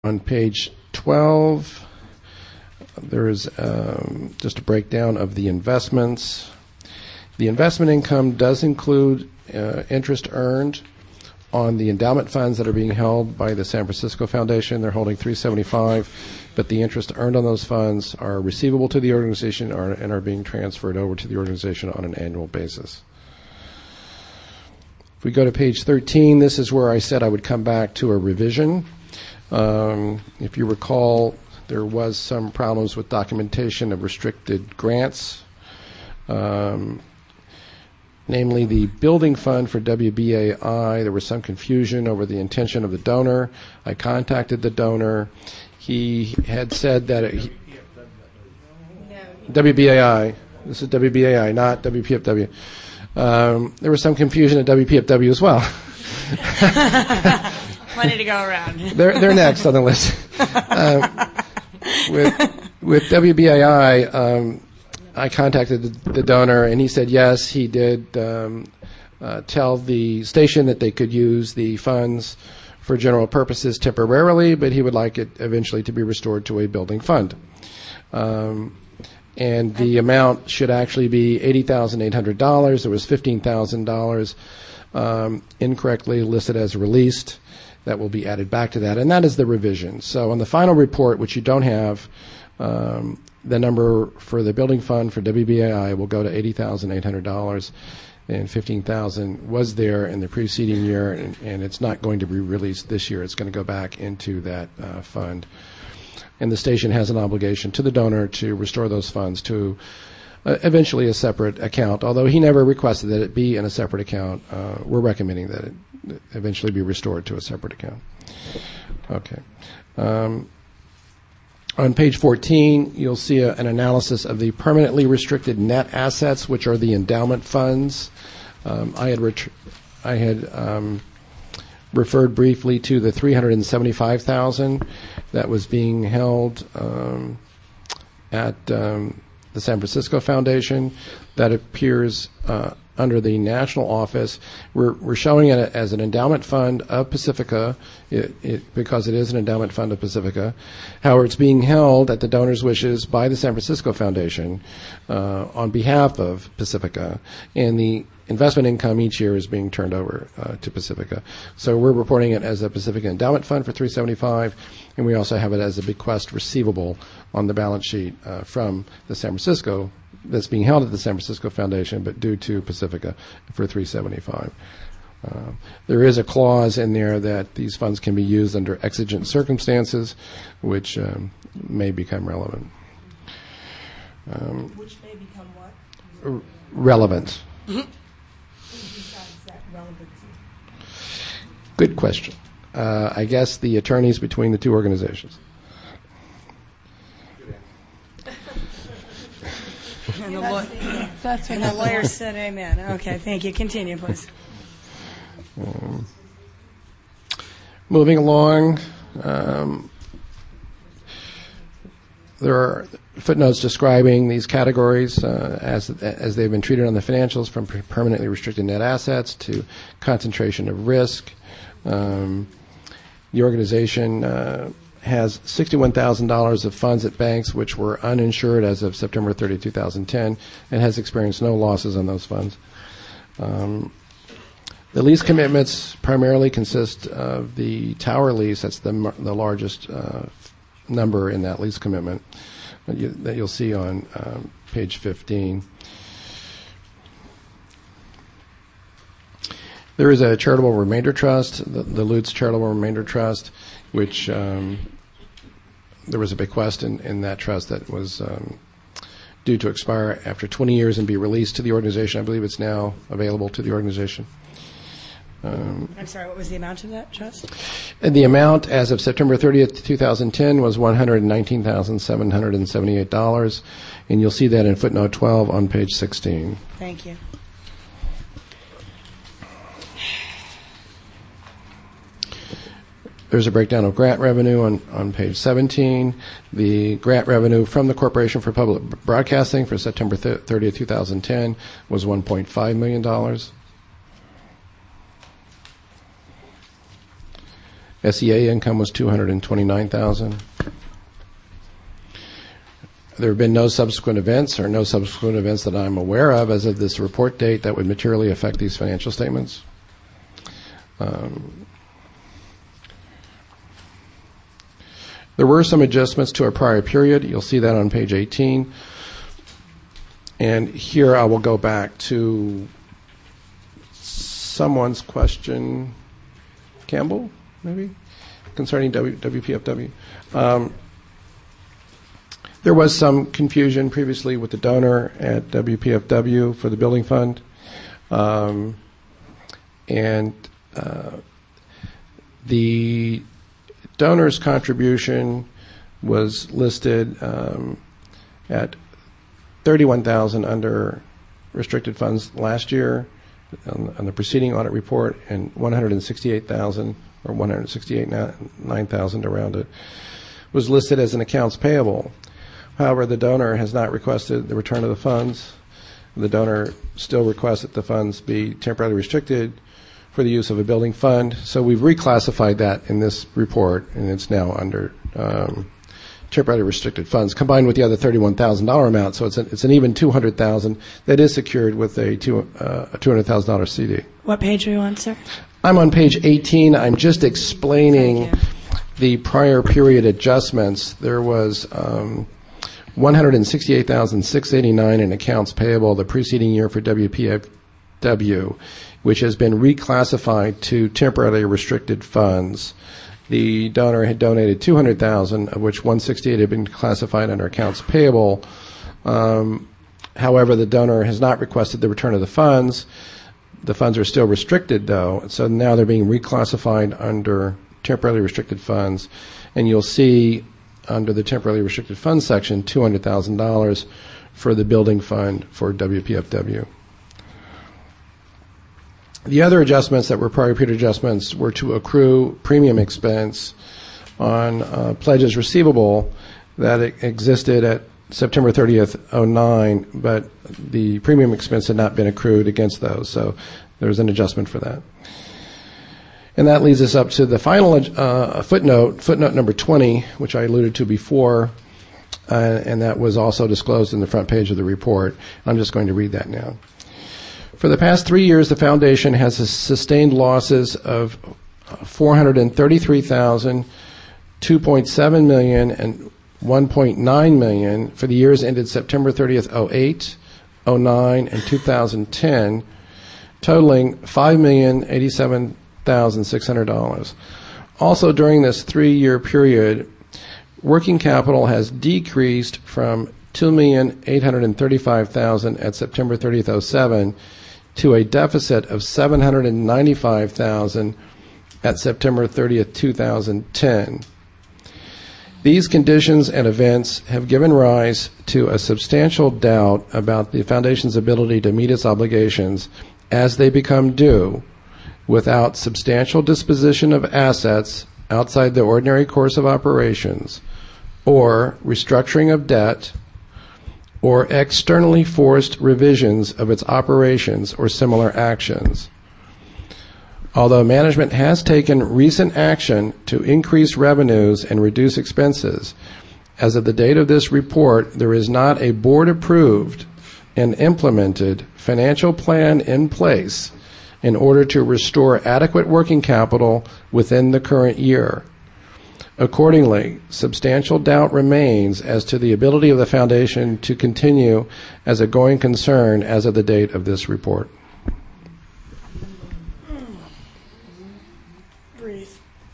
On page 12, there is just a breakdown of the investments. The investment income does include interest earned on the endowment funds that are being held by the San Francisco Foundation. They're holding $375, but the interest earned on those funds are receivable to the organization and are being transferred over to the organization on an annual basis. If we go to page 13, this is where I said I would come back to a revision. If you recall, there was some problems with documentation of restricted grants, namely the building fund for WBAI. There was some confusion over the intention of the donor. I contacted the donor. He had said that WBAI. This is WBAI, not WPFW. There was some confusion at WPFW as well. Plenty to go around. They're next on the list. With WBAI, I contacted the donor, and he said yes, he did tell the station that they could use the funds for general purposes temporarily, but he would like it eventually to be restored to a building fund. And the amount should actually be $80,800. There was $15,000 incorrectly listed as released. That will be added back to that, and that is the revision. So on the final report, which you don't have, the number for the building fund for WBAI will go to $80,800, and $15,000 was there in the preceding year, and it's not going to be released this year. It's going to go back into that fund. And the station has an obligation to the donor to restore those funds to eventually a separate account, although he never requested that it be in a separate account. We're recommending that it eventually be restored to a separate account. Okay. On page 14, you'll see an analysis of the permanently restricted net assets, which are the endowment funds. I had referred briefly to the $375,000 that was being held at the San Francisco Foundation. That appears under the national office. We're showing it as an endowment fund of Pacifica because it is an endowment fund of Pacifica. However, it's being held at the donor's wishes by the San Francisco Foundation on behalf of Pacifica, and the investment income each year is being turned over to Pacifica. So we're reporting it as a Pacifica endowment fund for $375, and we also have it as a bequest receivable on the balance sheet from the San Francisco, that's being held at the San Francisco Foundation, but due to Pacifica for $375. There is a clause in there that these funds can be used under exigent circumstances, which may become relevant. Which may become what? Relevant. Besides that relevancy. Good question. I guess the attorneys between the two organizations. And the lawyer said amen. Okay, thank you. Continue, please. Moving along, there are footnotes describing these categories as they've been treated on the financials, from permanently restricted net assets to concentration of risk. The organization has $61,000 of funds at banks which were uninsured as of September 30, 2010, and has experienced no losses on those funds. The lease commitments primarily consist of the tower lease. That's the largest number in that lease commitment that you'll see on page 15. There is a charitable remainder trust, the Lutz Charitable Remainder Trust, which there was a bequest in that trust that was due to expire after 20 years and be released to the organization. I believe it's now available to the organization. I'm sorry, what was the amount of that trust? And the amount as of September 30th, 2010 was $119,778, and you'll see that in footnote 12 on page 16. Thank you. There's a breakdown of grant revenue on page 17. The grant revenue from the Corporation for Public Broadcasting for September 30th, 2010 was $1.5 million. SEA income was $229,000. There have been no subsequent events that I'm aware of as of this report date that would materially affect these financial statements. There were some adjustments to a prior period. You'll see that on page 18. And here I will go back to someone's question, Campbell, maybe, concerning WPFW. There was some confusion previously with the donor at WPFW for the building fund. The donor's contribution was listed at $31,000 under restricted funds last year on the preceding audit report, and $168,000 or $168,900 around it was listed as an accounts payable. However, the donor has not requested the return of the funds. The donor still requests that the funds be temporarily restricted for the use of a building fund. So we've reclassified that in this report, and it's now under temporarily restricted funds, combined with the other $31,000 amount. So it's an even $200,000 that is secured with a $200,000 CD. What page are you on, sir? I'm on page 18. I'm just explaining the prior period adjustments. There was $168,689 in accounts payable the preceding year for WPFW, which has been reclassified to temporarily restricted funds. The donor had donated $200,000, of which $168,000 had been classified under accounts payable. However, the donor has not requested the return of the funds. The funds are still restricted, though, so now they're being reclassified under temporarily restricted funds. And you'll see under the temporarily restricted funds section $200,000 for the building fund for WPFW. The other adjustments that were prior period adjustments were to accrue premium expense on pledges receivable that existed at September 30th, 2009, but the premium expense had not been accrued against those, so there's an adjustment for that. And that leads us up to the final footnote number 20, which I alluded to before, and that was also disclosed in the front page of the report. I'm just going to read that now. For the past 3 years, the foundation has sustained losses of $433,000, $2.7 million, and $1.9 million for the years ended September 30th, 2008, 2009, and 2010, totaling $5,087,600. Also, during this 3-year period, working capital has decreased from $2,835,000 at September 30th, 2007 to a deficit of $795,000 at September 30th, 2010. These conditions and events have given rise to a substantial doubt about the Foundation's ability to meet its obligations as they become due without substantial disposition of assets outside the ordinary course of operations, or restructuring of debt, or externally forced revisions of its operations or similar actions. Although management has taken recent action to increase revenues and reduce expenses, as of the date of this report, there is not a board-approved and implemented financial plan in place in order to restore adequate working capital within the current year. Accordingly, substantial doubt remains as to the ability of the Foundation to continue as a going concern as of the date of this report. Breathe.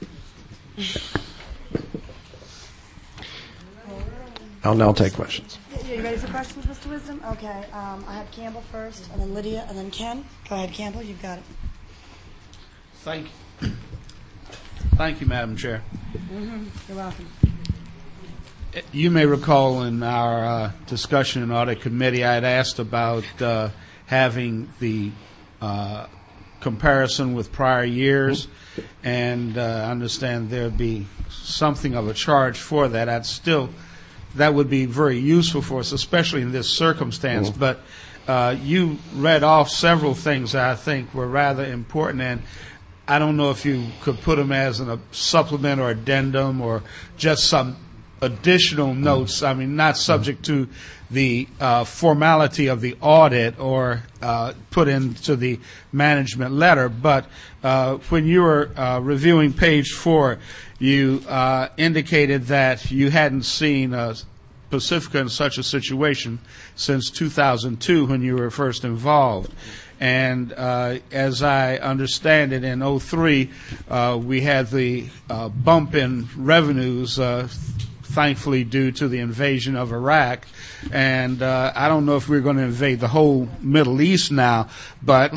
I'll now take questions. You ready for questions, Mr. Wisdom? Okay. I have Campbell first, and then Lydia, and then Ken. Go ahead, Campbell. You've got it. Thank you. Thank you, Madam Chair. You're welcome. You may recall in our discussion in Audit Committee, I had asked about having the comparison with prior years, and I understand there'd be something of a charge for that. That would be very useful for us, especially in this circumstance. But you read off several things that I think were rather important, and I don't know if you could put them as a supplement or addendum or just some additional notes. I mean, not subject to the formality of the audit or put into the management letter. But when you were reviewing page 4, you indicated that you hadn't seen Pacifica in such a situation since 2002 when you were first involved. And as I understand it, in 2003, we had the bump in revenues, thankfully due to the invasion of Iraq. And I don't know if we're going to invade the whole Middle East now, but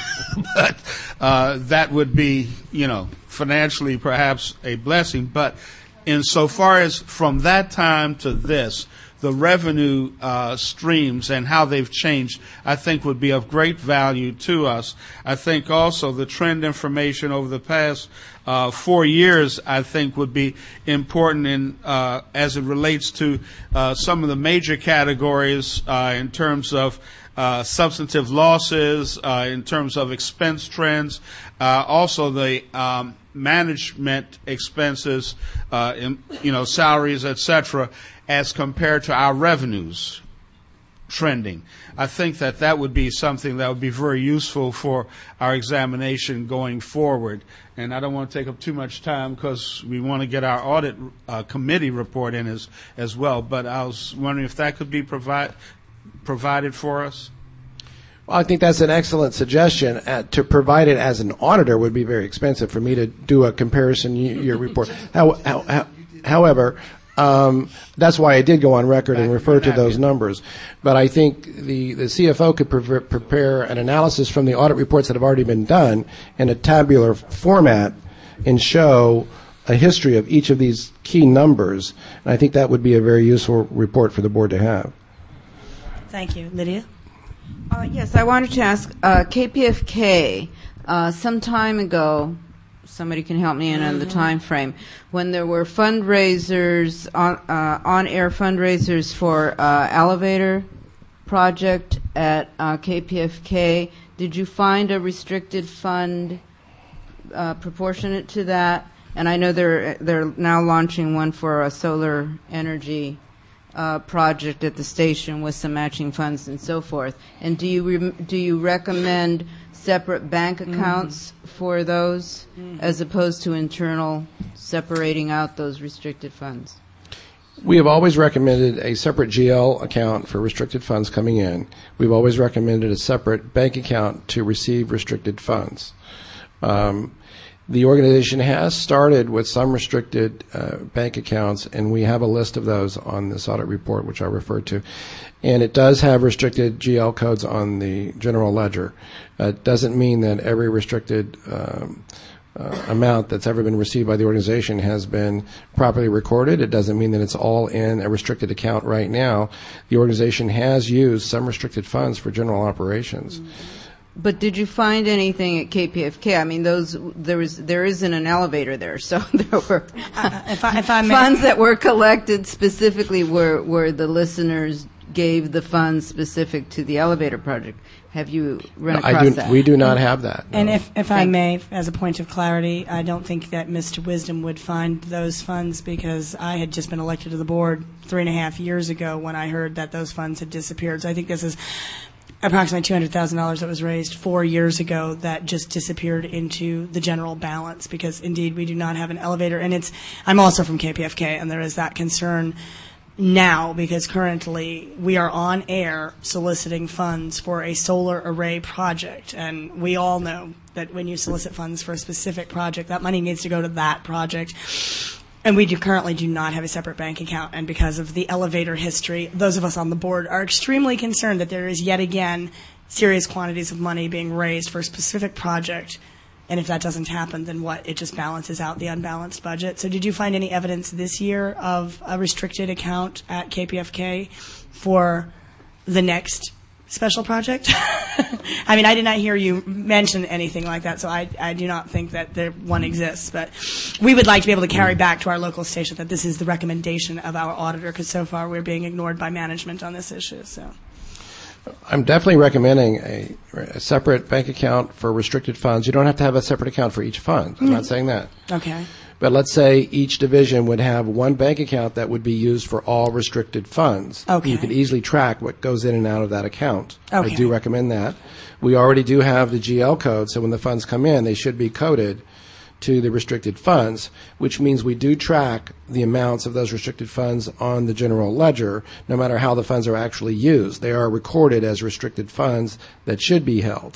that would be, financially perhaps a blessing. But insofar as from that time to this, the revenue streams and how they've changed, I think would be of great value to us. I think also the trend information over the past 4 years, I think, would be important in as it relates to some of the major categories in terms of substantive losses, in terms of expense trends, also the management expenses, salaries, etc., as compared to our revenues trending. I think that would be something that would be very useful for our examination going forward. And I don't want to take up too much time because we want to get our audit committee report in as well. But I was wondering if that could be provided for us. Well, I think that's an excellent suggestion. To provide it as an auditor would be very expensive for me to do a comparison year report. However, that's why I did go on record and refer to those numbers. But I think the CFO could prepare an analysis from the audit reports that have already been done in a tabular format and show a history of each of these key numbers. And I think that would be a very useful report for the board to have. Thank you. Lydia? Yes, I wanted to ask KPFK, some time ago, somebody can help me in on the time frame, when there were fundraisers, on-air fundraisers for elevator project at KPFK, did you find a restricted fund proportionate to that? And I know they're now launching one for a solar energy project at the station with some matching funds and so forth. And do you recommend separate bank accounts for those as opposed to internal separating out those restricted funds? We have always recommended a separate GL account for restricted funds coming in. We've always recommended a separate bank account to receive restricted funds. The organization has started with some restricted bank accounts, and we have a list of those on this audit report, which I referred to. And it does have restricted GL codes on the general ledger. It doesn't mean that every restricted amount that's ever been received by the organization has been properly recorded. It doesn't mean that it's all in a restricted account right now. The organization has used some restricted funds for general operations. But did you find anything at KPFK? I mean, there isn't an elevator there, so there were if I may, funds that were collected specifically where the listeners gave the funds specific to the elevator project. Have you run across that? We do not have that. No. And if I may, as a point of clarity, I don't think that Mr. Wisdom would find those funds because I had just been elected to the board 3.5 years ago when I heard that those funds had disappeared. So I think this is approximately $200,000 that was raised 4 years ago that just disappeared into the general balance because, indeed, we do not have an elevator. And I'm also from KPFK, and there is that concern now because currently we are on air soliciting funds for a solar array project. And we all know that when you solicit funds for a specific project, that money needs to go to that project. And we currently do not have a separate bank account, and because of the elevator history, those of us on the board are extremely concerned that there is yet again serious quantities of money being raised for a specific project, and if that doesn't happen, then what? It just balances out the unbalanced budget. So did you find any evidence this year of a restricted account at KPFK for the next special project? I mean, I did not hear you mention anything like that, so I do not think that one exists. But we would like to be able to carry back to our local station that this is the recommendation of our auditor, because so far we're being ignored by management on this issue. So, I'm definitely recommending a separate bank account for restricted funds. You don't have to have a separate account for each fund. I'm not saying that. Okay. But let's say each division would have one bank account that would be used for all restricted funds. Okay. You could easily track what goes in and out of that account. Okay. I do recommend that. We already do have the GL code, so when the funds come in, they should be coded to the restricted funds, which means we do track the amounts of those restricted funds on the general ledger, no matter how the funds are actually used. They are recorded as restricted funds that should be held.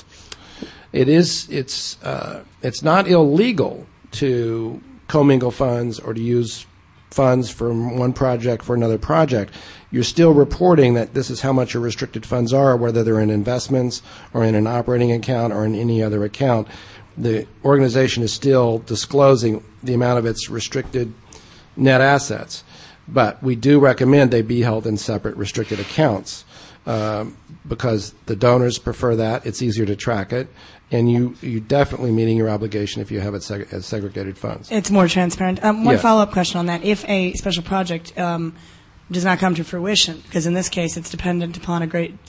It's not illegal to commingle funds or to use funds from one project for another project. You're still reporting that this is how much your restricted funds are, whether they're in investments or in an operating account or in any other account. The organization is still disclosing the amount of its restricted net assets. But we do recommend they be held in separate restricted accounts because the donors prefer that. It's easier to track it. And you definitely meeting your obligation if you have it as segregated funds. It's more transparent. One Yeah. follow-up question on that. If a special project does not come to fruition, because in this case it's dependent upon a great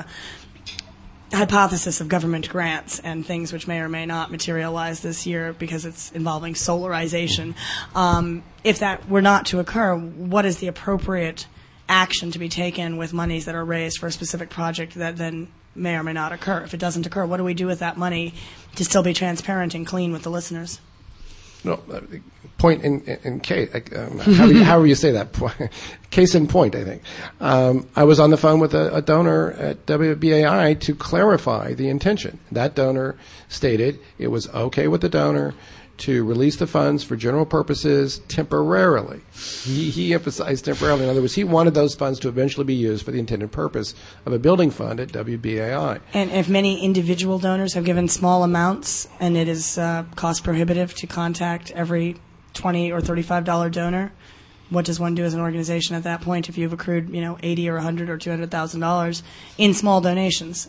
hypothesis of government grants and things which may or may not materialize this year because it's involving solarization. If that were not to occur, what is the appropriate action to be taken with monies that are raised for a specific project that then may or may not occur? If it doesn't occur, what do we do with that money to still be transparent and clean with the listeners? No, point in case. However you say that. Case in point, I think. I was on the phone with a donor at WBAI to clarify the intention. That donor stated it was okay with the donor to release the funds for general purposes temporarily. He emphasized temporarily. In other words, he wanted those funds to eventually be used for the intended purpose of a building fund at WBAI. And if many individual donors have given small amounts and it is cost prohibitive to contact every $20 or $35 donor, what does one do as an organization at that point if you've accrued, $80 or $100 or $200,000 in small donations?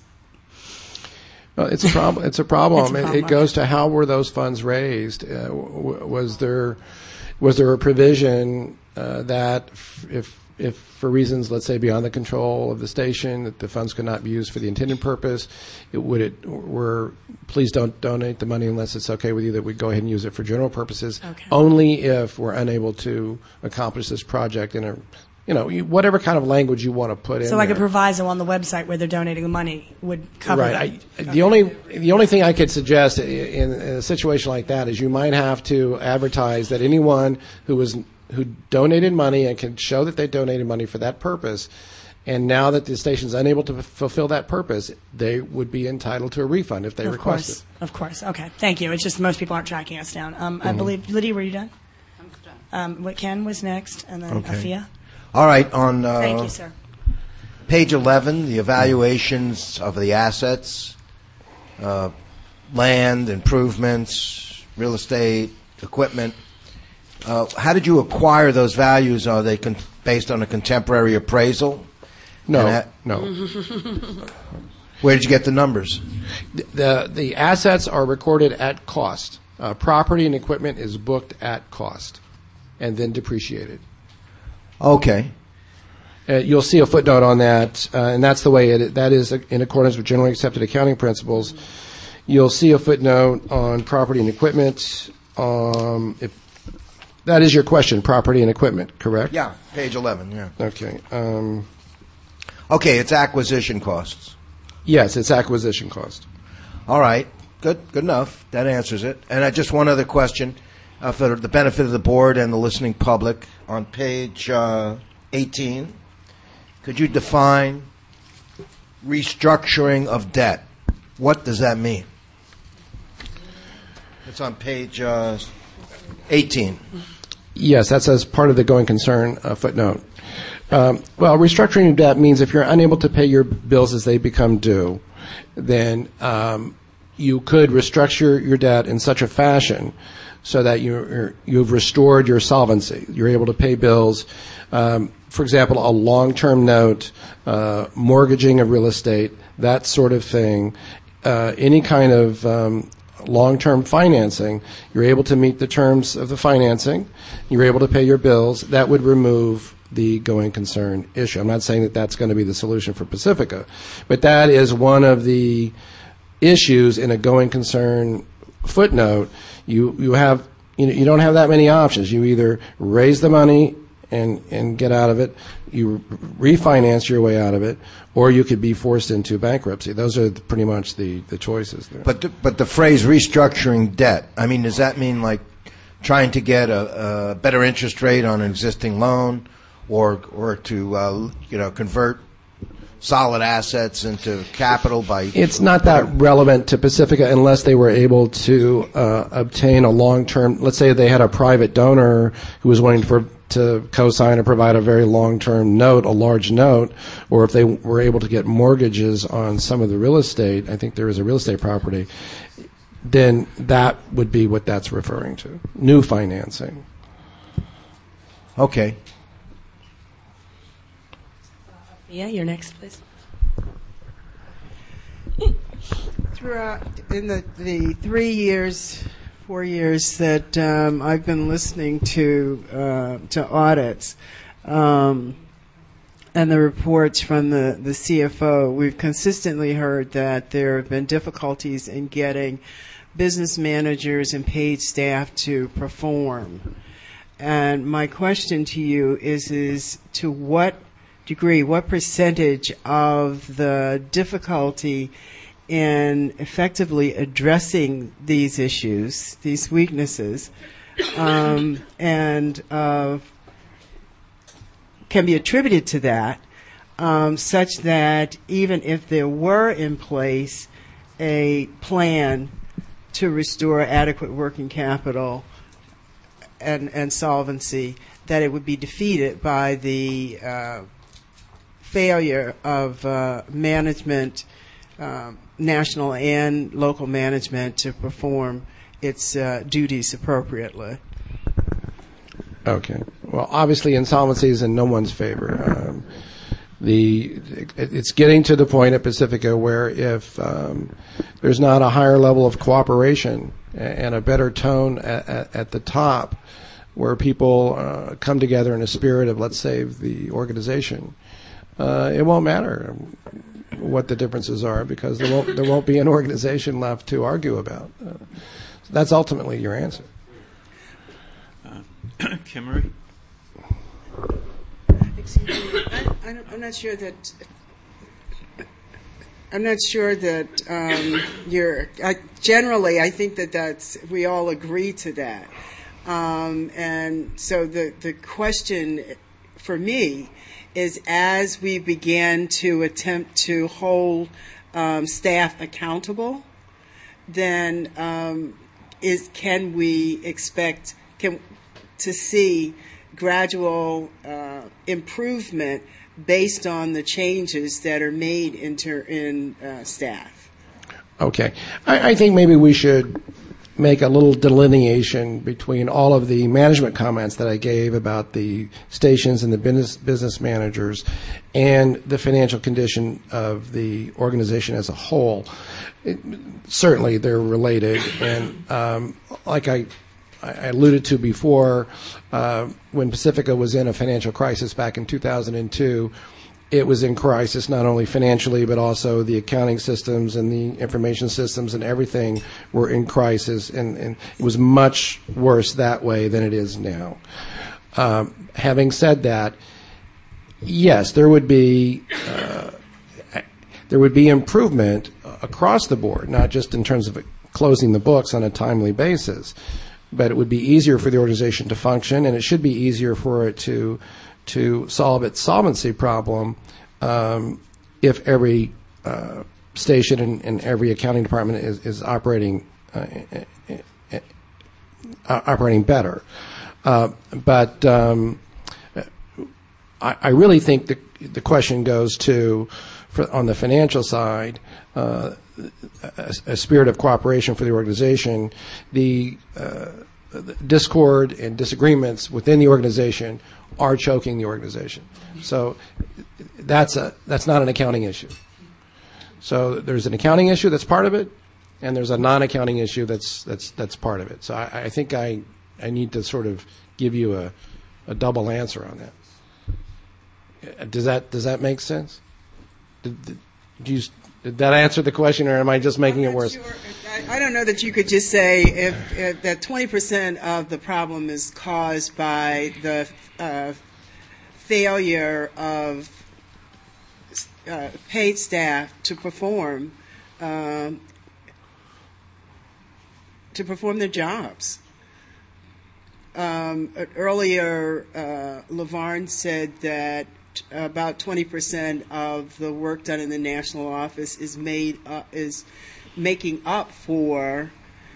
Well, it's a problem. It's a problem. It's a It goes to how were those funds raised? Was there a provision that if for reasons, let's say, beyond the control of the station, that the funds could not be used for the intended purpose, please don't donate the money unless it's okay with you that we go ahead and use it for general purposes. Okay. Only if we're unable to accomplish this project in a whatever kind of language you want to put in. So like there. a proviso on the website where they're donating the money would cover right. that. The only thing I could suggest in a situation like that is you might have to advertise that anyone who donated money and can show that they donated money for that purpose, and now that the station's unable to fulfill that purpose, they would be entitled to a refund if they request it. Of course. Okay. Thank you. It's just most people aren't tracking us down. I believe, Lydia, were you done? I'm done. Ken was next, and then Afia. All right, on Thank you, sir. page 11, the evaluations of the assets, land, improvements, real estate, equipment. How did you acquire those values? Are they based on a contemporary appraisal? No. Where did you get the numbers? The assets are recorded at cost. Property and equipment is booked at cost and then depreciated. Okay. You'll see a footnote on that, and that's the way that is in accordance with generally accepted accounting principles. You'll see a footnote on property and equipment. If that is your question, property and equipment, correct? Yeah, page 11, yeah. Okay. Okay, it's acquisition costs. Yes, it's acquisition cost. All right, good enough. That answers it. And just one other question for the benefit of the board and the listening public. On page 18, could you define restructuring of debt? What does that mean? It's on page 18. Yes, that's as part of the going concern footnote. Well, restructuring of debt means if you're unable to pay your bills as they become due, then you could restructure your debt in such a fashion so that you've restored your solvency. You're able to pay bills. For example, a long-term note, mortgaging of real estate, that sort of thing. Any kind of long-term financing, you're able to meet the terms of the financing. You're able to pay your bills. That would remove the going concern issue. I'm not saying that that's going to be the solution for Pacifica, but that is one of the issues in a going concern footnote. You don't have that many options. You either raise the money and get out of it, you refinance your way out of it, or you could be forced into bankruptcy. Those are pretty much the choices there. But the phrase restructuring debt, I mean, does that mean like trying to get a better interest rate on an existing loan, or to convert solid assets into capital by? It's not that relevant to Pacifica unless they were able to obtain a long-term. Let's say they had a private donor who was willing to co-sign or provide a very long-term note, a large note, or if they were able to get mortgages on some of the real estate. I think there is a real estate property. Then that would be what that's referring to. New financing. Okay. Yeah, you're next, please. Throughout in the 4 years that I've been listening to audits and the reports from the CFO, we've consistently heard that there have been difficulties in getting business managers and paid staff to perform. And my question to you is to what degree, what percentage of the difficulty in effectively addressing these issues, these weaknesses, and can be attributed to that, such that even if there were in place a plan to restore adequate working capital and solvency, that it would be defeated by the failure of management, national and local management, to perform its duties appropriately. Okay. Well, obviously, insolvency is in no one's favor. It's getting to the point at Pacifica where if there's not a higher level of cooperation and a better tone at the top, where people come together in a spirit of let's save the organization, it won't matter what the differences are, because there won't be an organization left to argue about. That's ultimately your answer. Kimmery? Excuse me. I'm not sure that. I'm not sure that you're. Generally, I think that's. We all agree to that, and so the question for me is, as we began to attempt to hold staff accountable, then can we expect to see gradual improvement based on the changes that are made in staff? Okay. I think maybe we should make a little delineation between all of the management comments that I gave about the stations and the business managers and the financial condition of the organization as a whole. Certainly they're related, and like I alluded to before, when Pacifica was in a financial crisis back in 2002, it was in crisis not only financially, but also the accounting systems and the information systems and everything were in crisis, and it was much worse that way than it is now. Having said that, yes, there would be improvement across the board, not just in terms of closing the books on a timely basis, but it would be easier for the organization to function, and it should be easier for it to solve its solvency problem if every station and every accounting department is operating better. But I really think the question goes to, on the financial side, a spirit of cooperation for the organization. The discord and disagreements within the organization are choking the organization. So that's not an accounting issue. So there's an accounting issue that's part of it, and there's a non-accounting issue that's part of it. So I think I need to sort of give you a double answer on that. Does that make sense? Did that answer the question, or am I just making it worse? Sure. I don't know that you could just say if that 20% of the problem is caused by the failure of paid staff to perform their jobs. Earlier, LaVarn said that about 20% of the work done in the national office is making up for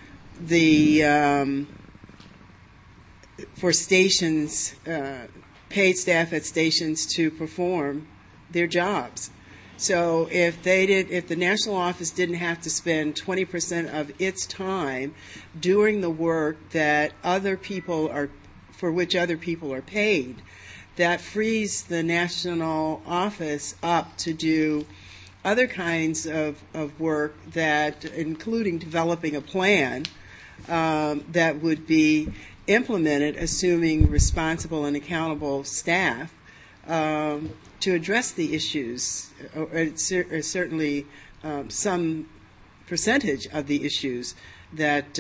the for stations, paid staff at stations to perform their jobs. So if the national office didn't have to spend 20% of its time doing the work that for which other people are paid, that frees the national office up to do other kinds of work, that including developing a plan that would be implemented, assuming responsible and accountable staff, to address the issues, or certainly some percentage of the issues that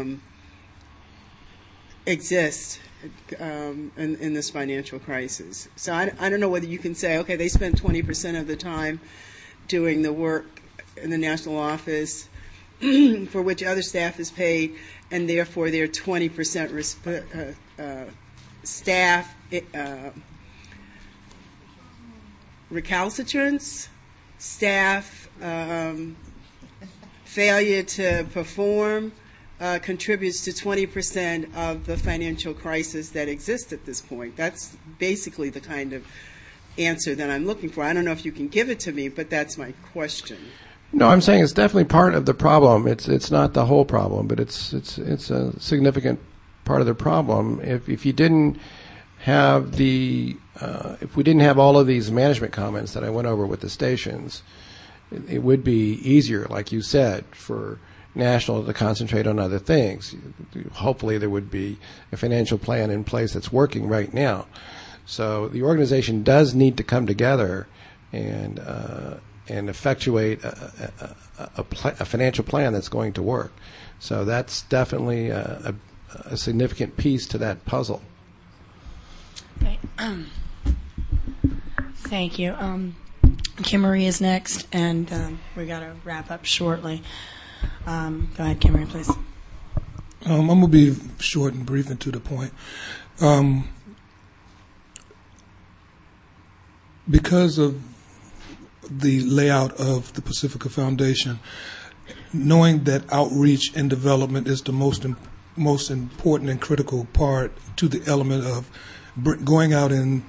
exist in this financial crisis. So I don't know whether you can say, okay, they spent 20% of the time doing the work in the national office for which other staff is paid, and therefore their 20% staff recalcitrance, staff failure to perform contributes to 20% of the financial crisis that exists at this point. That's basically the kind of answer that I'm looking for. I don't know if you can give it to me, but that's my question. No, I'm saying it's definitely part of the problem. It's not the whole problem, but it's a significant part of the problem. If you didn't have if we didn't have all of these management comments that I went over with the stations, it would be easier, like you said, for National to concentrate on other things. Hopefully there would be a financial plan in place that's working right now. So the organization does need to come together and effectuate a financial plan that's going to work. So that's definitely a significant piece to that puzzle. Okay. Thank you. Kim Marie is next, and we got to wrap up shortly. Go ahead, Kim Marie, please. I'm going to be short and brief and to the point. Because of the layout of the Pacifica Foundation, knowing that outreach and development is the most important and critical part to the element of going out and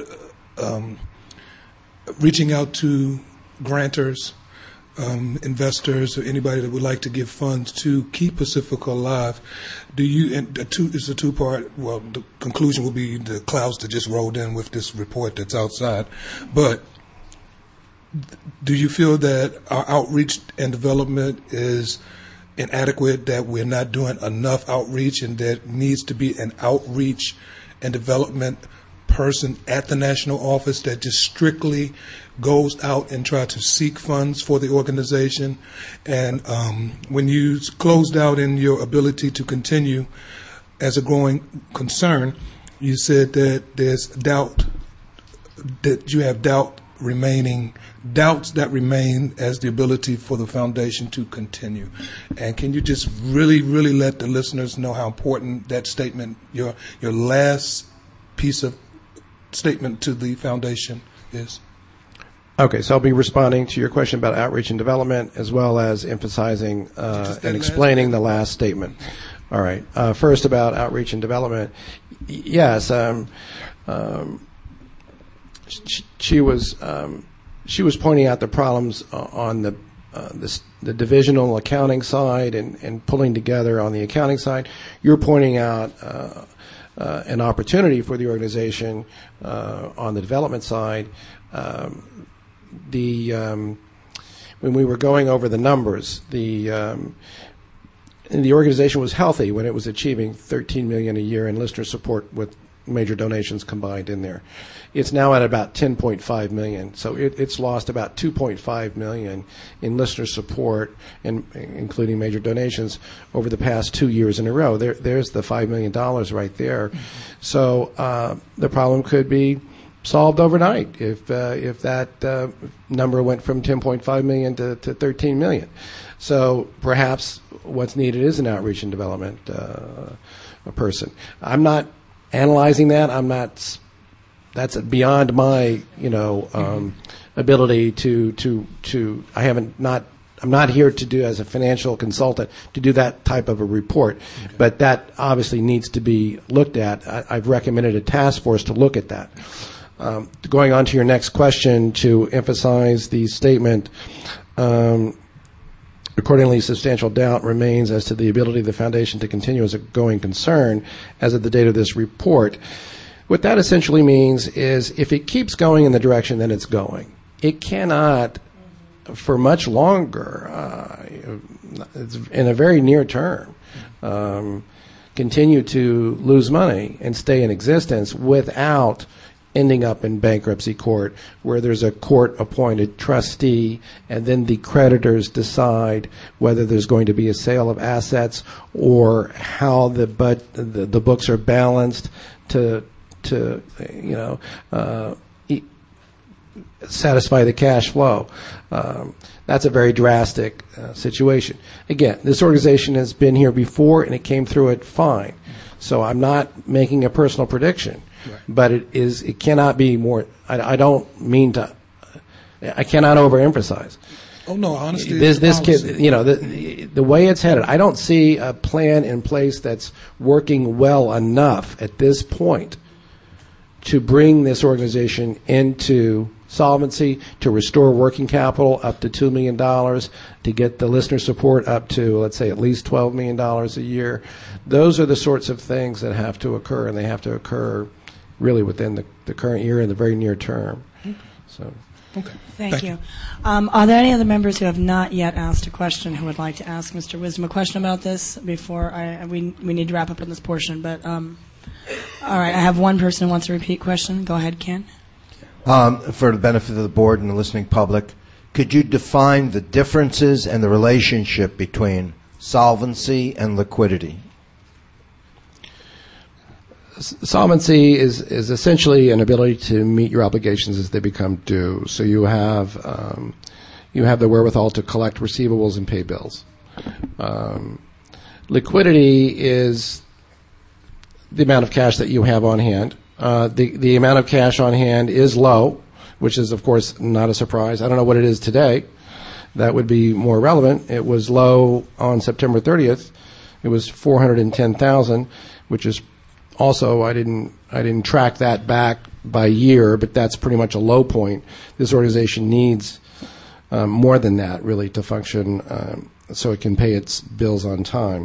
reaching out to grantors, investors, or anybody that would like to give funds to keep Pacifica alive. It's a two-part. Well, the conclusion will be the clouds that just rolled in with this report that's outside. But do you feel that our outreach and development is inadequate, that we're not doing enough outreach, and there needs to be an outreach and development person at the national office that just strictly goes out and tries to seek funds for the organization? And when you closed out in your ability to continue as a growing concern, you said that there's doubt, that you have doubts that remain as the ability for the foundation to continue. And can you just really, really let the listeners know how important that statement, your last piece of statement to the foundation is? Okay, so I'll be responding to your question about outreach and development, as well as emphasizing and explaining the last statement. All right. First, about outreach and development. Yes, she was pointing out the problems on the divisional accounting side and pulling together on the accounting side. You're pointing out an opportunity for the organization on the development side. When we were going over the numbers, the organization was healthy when it was achieving $13 million a year in listener support with major donations combined in there. It's now at about 10.5 million, so it's lost about 2.5 million in listener support, including major donations, over the past 2 years in a row. There's the $5 million right there. So the problem could be solved overnight if that number went from 10.5 million to 13 million. So perhaps what's needed is an outreach and development person. I'm not analyzing that. That's beyond my ability to. I'm not here to do, as a financial consultant, to do that type of a report. Okay. But that obviously needs to be looked at. I've recommended a task force to look at that. Going on to your next question, to emphasize the statement, accordingly, substantial doubt remains as to the ability of the foundation to continue as a going concern as of the date of this report. What that essentially means is if it keeps going in the direction that it's going, it cannot, for much longer, in a very near term, continue to lose money and stay in existence without ending up in bankruptcy court, where there's a court-appointed trustee, and then the creditors decide whether there's going to be a sale of assets or how the books are balanced to satisfy the cash flow. That's a very drastic situation. Again, this organization has been here before, and it came through it fine. So I'm not making a personal prediction. Right. But it cannot be more. I don't mean to. I cannot overemphasize. Oh no, honestly, this kid, the way it's headed, I don't see a plan in place that's working well enough at this point to bring this organization into solvency, to restore working capital up to $2 million, to get the listener support up to, let's say, at least $12 million a year. Those are the sorts of things that have to occur, and they have to occur really within the current year and the very near term. So. Okay. Thank you. Are there any other members who have not yet asked a question who would like to ask Mr. Wisdom a question about this before we need to wrap up on this portion? But all right, I have one person who wants a repeat question. Go ahead, Ken. For the benefit of the board and the listening public, could you define the differences and the relationship between solvency and liquidity? Solvency is essentially an ability to meet your obligations as they become due. So you have the wherewithal to collect receivables and pay bills. Liquidity is the amount of cash that you have on hand. The amount of cash on hand is low, which is, of course, not a surprise. I don't know what it is today. That would be more relevant. It was low on September 30th. It was $410,000, which is also, I didn't track that back by year, but that's pretty much a low point. This organization needs more than that, really, to function so it can pay its bills on time.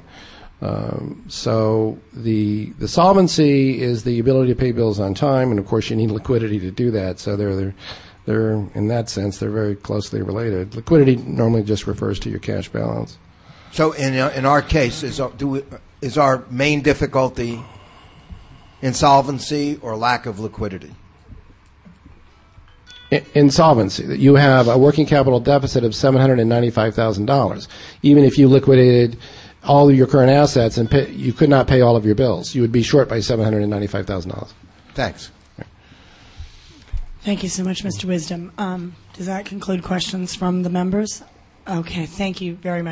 So the solvency is the ability to pay bills on time, and of course you need liquidity to do that. So they're in that sense they're very closely related. Liquidity normally just refers to your cash balance. So in our case, is our main difficulty insolvency or lack of liquidity? Insolvency. You have a working capital deficit of $795,000. Even if you liquidated all of your current assets and you could not pay all of your bills, you would be short by $795,000. Thanks. Thank you so much, Mr. Wisdom. Does that conclude questions from the members? Okay, thank you very much.